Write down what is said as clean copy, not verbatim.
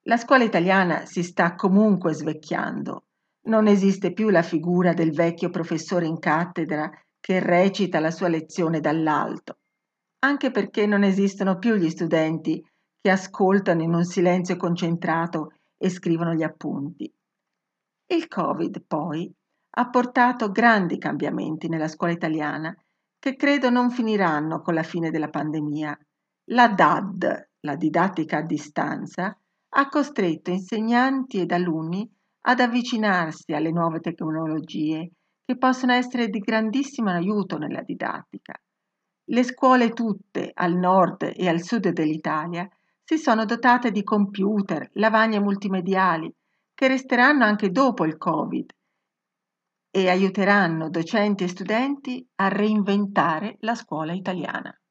La scuola italiana si sta comunque svecchiando. Non esiste più la figura del vecchio professore in cattedra che recita la sua lezione dall'alto, anche perché non esistono più gli studenti che ascoltano in un silenzio concentrato e scrivono gli appunti. Il Covid, poi, ha portato grandi cambiamenti nella scuola italiana che credo non finiranno con la fine della pandemia. La DAD, la didattica a distanza, ha costretto insegnanti ed alunni ad avvicinarsi alle nuove tecnologie che possono essere di grandissimo aiuto nella didattica. Le scuole tutte, al nord e al sud dell'Italia, si sono dotate di computer, lavagne multimediali, che resteranno anche dopo il Covid e aiuteranno docenti e studenti a reinventare la scuola italiana.